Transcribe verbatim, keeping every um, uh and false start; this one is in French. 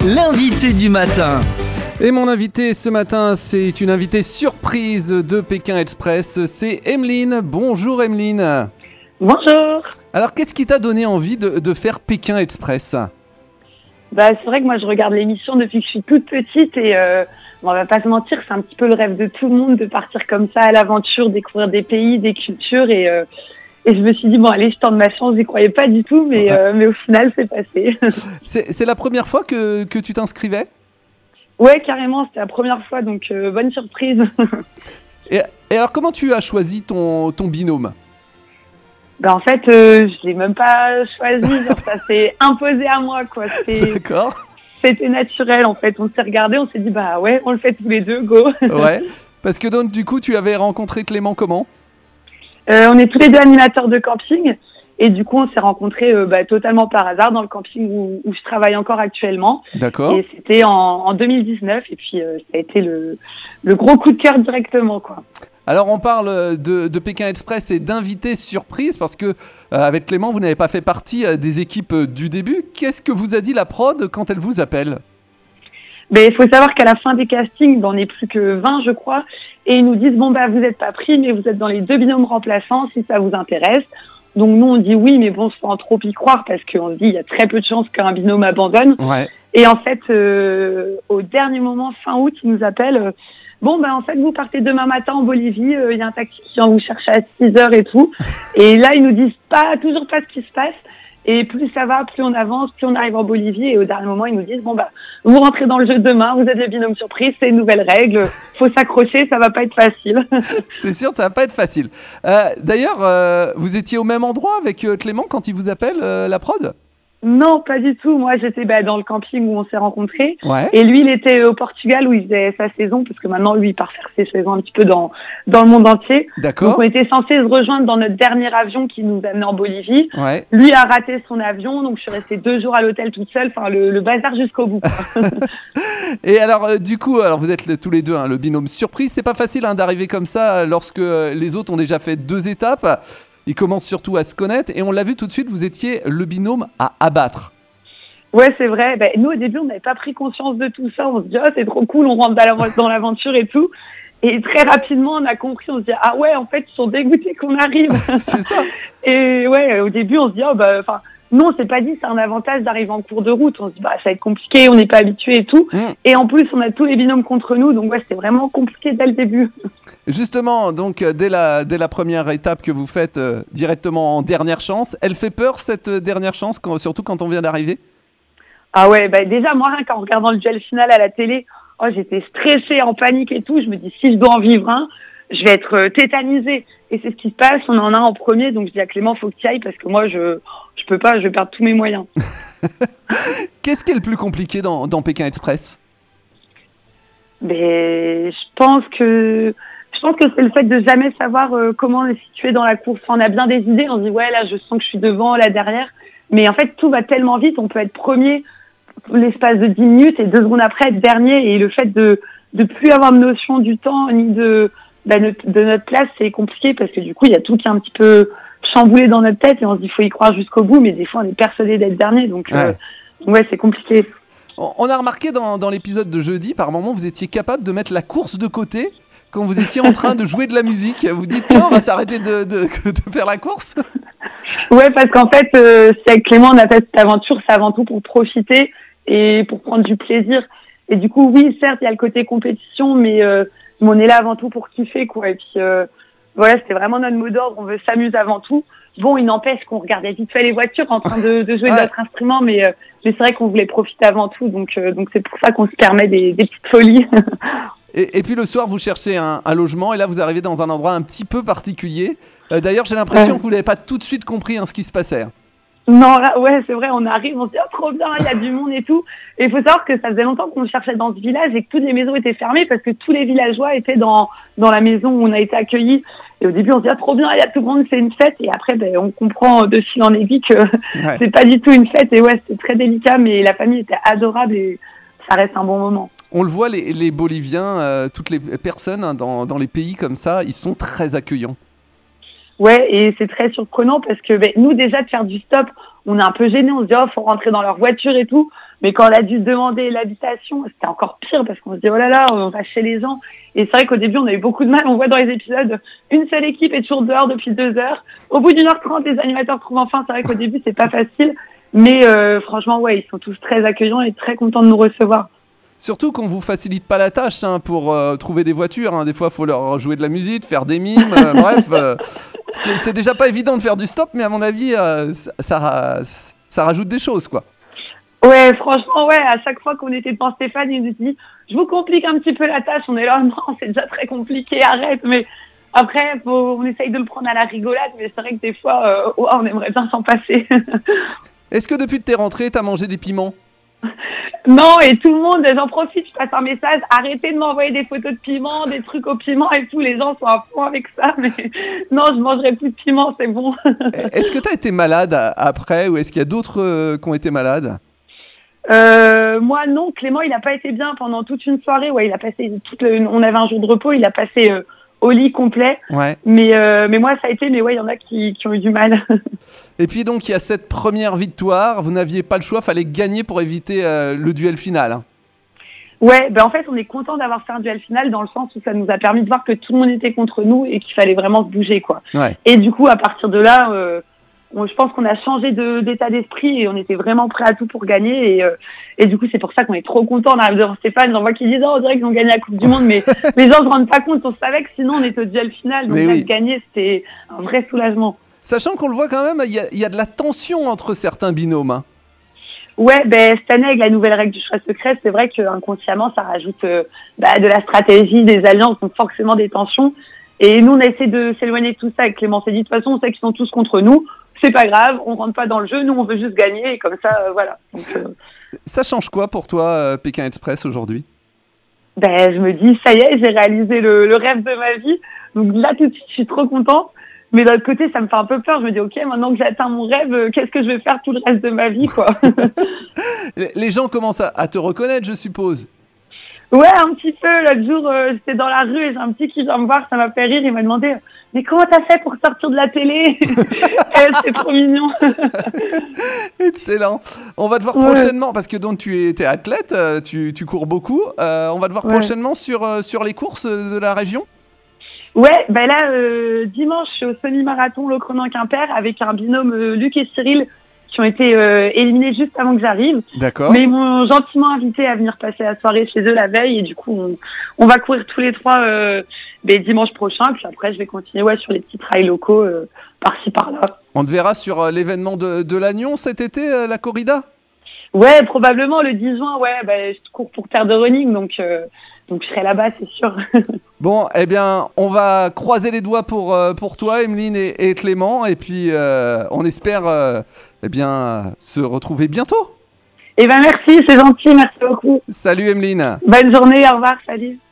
l'invité du matin. Et mon invité ce matin, c'est une invitée surprise de Pékin Express, c'est Emeline. Bonjour Emeline. Bonjour. Alors qu'est-ce qui t'a donné envie de, de faire Pékin Express ? Bah, c'est vrai que moi je regarde l'émission depuis que je suis toute petite et euh, bon, on va pas se mentir, c'est un petit peu le rêve de tout le monde de partir comme ça à l'aventure, découvrir des pays, des cultures et, euh, et je me suis dit bon allez je tente ma chance, j'y croyais pas du tout mais, euh, mais au final c'est passé. c'est, c'est la première fois que, que tu t'inscrivais ? Ouais carrément, c'était la première fois donc euh, bonne surprise. et, et alors comment tu as choisi ton, ton binôme ? Bah en fait, euh, je l'ai même pas choisi, genre, ça s'est imposé à moi quoi. C'est, D'accord. C'était naturel en fait. On s'est regardé, on s'est dit bah ouais, on le fait tous les deux, go. Ouais. Parce que donc du coup, tu avais rencontré Clément comment ? euh, On est tous les deux animateurs de camping et du coup on s'est rencontrés euh, bah, totalement par hasard dans le camping où, où je travaille encore actuellement. D'accord. Et c'était en, en deux mille dix-neuf et puis euh, ça a été le, le gros coup de cœur directement quoi. Alors on parle de, de Pékin Express et d'invités surprises parce que euh, avec Clément vous n'avez pas fait partie euh, des équipes euh, du début. Qu'est-ce que vous a dit la prod quand elle vous appelle ? Mais il faut savoir qu'à la fin des castings, ben, on n'est plus que vingt je crois, et ils nous disent bon bah vous n'êtes pas pris mais vous êtes dans les deux binômes remplaçants si ça vous intéresse. Donc nous on dit oui mais bon sans trop y croire parce qu'on se dit il y a très peu de chances qu'un binôme abandonne. Ouais. Et en fait euh, au dernier moment fin août ils nous appellent. Euh, Bon, ben, en fait, vous partez demain matin en Bolivie, il euh, y a un taxi qui vient vous chercher à six heures et tout. Et là, ils nous disent pas, toujours pas ce qui se passe. Et plus ça va, plus on avance, plus on arrive en Bolivie. Et au dernier moment, ils nous disent, bon, bah, vous rentrez dans le jeu demain, vous êtes le binôme surprise, c'est une nouvelle règle. Faut s'accrocher, ça va pas être facile. C'est sûr, ça va pas être facile. Euh, d'ailleurs, euh, vous étiez au même endroit avec euh, Clément quand il vous appelle, euh, la prod ? Non, pas du tout. Moi, j'étais bah, dans le camping où on s'est rencontrés. Ouais. Et lui, il était au Portugal où il faisait sa saison, parce que maintenant, lui, il part faire ses saisons un petit peu dans dans le monde entier. D'accord. Donc, on était censés se rejoindre dans notre dernier avion qui nous amenait en Bolivie. Ouais. Lui a raté son avion, donc je suis restée deux jours à l'hôtel toute seule. Enfin, le, le bazar jusqu'au bout. Et alors, euh, du coup, alors vous êtes le, tous les deux hein, le binôme surprise. C'est pas facile hein, d'arriver comme ça lorsque euh, les autres ont déjà fait deux étapes. Ils commencent surtout à se connaître. Et on l'a vu tout de suite, vous étiez le binôme à abattre. Ouais, c'est vrai. Ben, nous, au début, on n'avait pas pris conscience de tout ça. On se dit, oh, c'est trop cool, on rentre dans l'aventure et tout. Et très rapidement, on a compris, on se dit, ah ouais, en fait, ils sont dégoûtés qu'on arrive. C'est ça. Et ouais, au début, on se dit, oh, bah, enfin, non, c'est pas dit, c'est un avantage d'arriver en cours de route. On se dit, bah, ça va être compliqué, on n'est pas habitué et tout. Mm. Et en plus, on a tous les binômes contre nous. Donc, ouais, c'était vraiment compliqué dès le début. Justement, donc, dès la, dès la première étape que vous faites euh, directement en dernière chance, elle fait peur, cette dernière chance, quand, surtout quand on vient d'arriver ? Ah ouais, bah déjà, moi, rien qu'en regardant le duel final à la télé, oh, j'étais stressée, en panique et tout. Je me dis, si je dois en vivre un, je vais être euh, tétanisée. Et c'est ce qui se passe, on en a un en premier, donc je dis à Clément, faut que tu y ailles parce que moi, je je peux pas, je vais perdre tous mes moyens. Qu'est-ce qui est le plus compliqué dans, dans Pékin Express ? Mais je pense que je pense que c'est le fait de jamais savoir euh, comment on est situé dans la course. Enfin, on a bien des idées, on se dit, ouais, là, je sens que je suis devant, là, derrière. Mais en fait, tout va tellement vite, on peut être premier l'espace de dix minutes et deux secondes après être dernier. Et le fait de de plus avoir de notion du temps ni de bah, de, de notre place, c'est compliqué parce que du coup, il y a tout qui est un petit peu chamboulé dans notre tête et on se dit, faut y croire jusqu'au bout. Mais des fois, on est persuadé d'être dernier. Donc, ouais, euh, ouais c'est compliqué. On a remarqué dans, dans l'épisode de jeudi, par moment, vous étiez capable de mettre la course de côté quand vous étiez en train de jouer de la musique. Vous dites, tiens, on va s'arrêter de, de, de faire la course. Ouais, parce qu'en fait, euh, si avec Clément, on a fait cette aventure, c'est avant tout pour profiter et pour prendre du plaisir. Et du coup, oui, certes, il y a le côté compétition, mais, euh, mais on est là avant tout pour kiffer, quoi. Et puis, euh, voilà, c'était vraiment notre mot d'ordre. On veut s'amuser avant tout. Bon, il n'empêche qu'on regardait vite fait les voitures en train de, de jouer ouais. de notre instrument, mais, euh, mais c'est vrai qu'on voulait profiter avant tout. Donc, euh, donc c'est pour ça qu'on se permet des, des petites folies. et, et puis le soir, vous cherchez un, un logement et là, vous arrivez dans un endroit un petit peu particulier. Euh, d'ailleurs, j'ai l'impression ouais. que vous n'avez pas tout de suite compris hein, ce qui se passait. Non, là, ouais, c'est vrai, on arrive, on se dit, oh, trop bien, il y a du monde et tout. Et il faut savoir que ça faisait longtemps qu'on cherchait dans ce village et que toutes les maisons étaient fermées parce que tous les villageois étaient dans, dans la maison où on a été accueillis. Et au début, on se dit, ah, trop bien, il y a tout le monde, c'est une fête. Et après, ben, on comprend de fil en aiguille que ouais. c'est pas du tout une fête. Et ouais, c'était très délicat, mais la famille était adorable et ça reste un bon moment. On le voit, les, les Boliviens, euh, toutes les personnes hein, dans, dans les pays comme ça, ils sont très accueillants. Ouais, et c'est très surprenant parce que ben, nous, déjà, de faire du stop, on est un peu gênés. On se dit, oh, faut rentrer dans leur voiture et tout. Mais quand on a dû demander l'habitation, c'était encore pire parce qu'on se dit, oh là là, on va chez les gens. Et c'est vrai qu'au début, on a eu beaucoup de mal. On voit dans les épisodes, une seule équipe est toujours dehors depuis deux heures. Au bout d'une heure trente, les animateurs trouvent enfin. C'est vrai qu'au début, c'est pas facile. Mais euh, franchement, ouais, ils sont tous très accueillants et très contents de nous recevoir. Surtout qu'on vous facilite pas la tâche hein, pour euh, trouver des voitures. Hein. Des fois, il faut leur jouer de la musique, faire des mimes. Euh, bref, euh, c'est, c'est déjà pas évident de faire du stop, mais à mon avis, euh, ça, ça, ça rajoute des choses, quoi. Ouais, franchement, ouais, à chaque fois qu'on était devant Stéphane, il nous dit « Je vous complique un petit peu la tâche ». On est là « Non, c'est déjà très compliqué, arrête ». Mais après, faut, on essaye de le prendre à la rigolade, mais c'est vrai que des fois, euh, ouais, on aimerait bien s'en passer. Est-ce que depuis que t'es rentrée, t'as mangé des piments ? Non, et tout le monde, j'en profite, je passe un message, arrêtez de m'envoyer des photos de piment, des trucs au piment et tout, les gens sont à fond avec ça, mais non, je mangerai plus de piment, c'est bon. Est-ce que tu as été malade après ou est-ce qu'il y a d'autres euh, qui ont été malades ? euh, Moi, non, Clément, il n'a pas été bien pendant toute une soirée, ouais, il a passé, toute le, on avait un jour de repos, il a passé euh, au lit complet, ouais. mais, euh, mais moi, ça a été, mais ouais, il y en a qui, qui ont eu du mal. Et puis donc, il y a cette première victoire, vous n'aviez pas le choix, fallait gagner pour éviter euh, le duel final. Hein. Ouais, ben en fait, on est content d'avoir fait un duel final dans le sens où ça nous a permis de voir que tout le monde était contre nous et qu'il fallait vraiment se bouger, quoi. Ouais. Et du coup, à partir de là, euh, on, je pense qu'on a changé de, d'état d'esprit et on était vraiment prêts à tout pour gagner. Et, euh, et du coup, c'est pour ça qu'on est trop content. On arrive devant Stéphane, j'en vois qui disent, oh, on dirait qu'ils ont gagné la Coupe du Monde, mais les gens ne se rendent pas compte. On savait que sinon, on était au duel final. Donc, là, oui. Gagner, c'était un vrai soulagement. Sachant qu'on le voit quand même, il y a, y a de la tension entre certains binômes. Hein. Ouais, ben cette année avec la nouvelle règle du choix secret, c'est vrai qu'inconsciemment ça rajoute euh, bah, de la stratégie, des alliances, donc forcément des tensions. Et nous on a essayé de s'éloigner de tout ça. Avec Clément s'est dit de toute façon on sait qu'ils sont tous contre nous, c'est pas grave, on rentre pas dans le jeu, nous on veut juste gagner et comme ça euh, voilà. Donc, euh... Ça change quoi pour toi euh, Pékin Express aujourd'hui ? Ben je me dis ça y est, j'ai réalisé le, le rêve de ma vie. Donc là tout de suite je suis trop contente. Mais d'un autre côté, ça me fait un peu peur. Je me dis, ok, maintenant que j'ai atteint mon rêve, qu'est-ce que je vais faire tout le reste de ma vie, quoi. Les gens commencent à, à te reconnaître, je suppose. Ouais, un petit peu. L'autre jour, euh, j'étais dans la rue et j'ai un petit qui vient me voir, ça m'a fait rire. Il m'a demandé, mais comment t'as fait pour sortir de la télé ? C'est trop mignon. Excellent. On va te voir ouais. prochainement, parce que donc tu es, t'es athlète, tu, tu cours beaucoup. Euh, on va te voir ouais. prochainement sur, sur les courses de la région ? Ouais, ben là, euh, dimanche, je suis au semi-marathon Locronan-Quimper avec un binôme euh, Luc et Cyril qui ont été euh, éliminés juste avant que j'arrive. D'accord. Mais ils m'ont gentiment invité à venir passer la soirée chez eux la veille et du coup, on, on va courir tous les trois euh, ben, dimanche prochain. Puis après, je vais continuer ouais, sur les petits trails locaux euh, par-ci, par-là. On te verra sur euh, l'événement de, de Lannion cet été, euh, la corrida ? Ouais, probablement le dix juin, ouais, ben, je cours pour Terre de Running, donc... Euh, Donc je serai là-bas, c'est sûr. Bon, eh bien, on va croiser les doigts pour, euh, pour toi, Emeline et, et Clément. Et puis, euh, on espère euh, eh bien, se retrouver bientôt. Eh bien, merci, c'est gentil, merci beaucoup. Salut, Emeline. Bonne journée, au revoir, salut.